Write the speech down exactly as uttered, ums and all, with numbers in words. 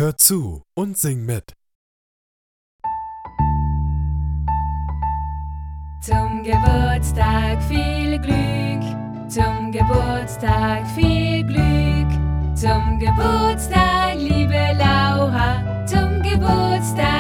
Hör zu und sing mit. Zum Geburtstag viel Glück, zum Geburtstag viel Glück, zum Geburtstag, liebe Laura, zum Geburtstag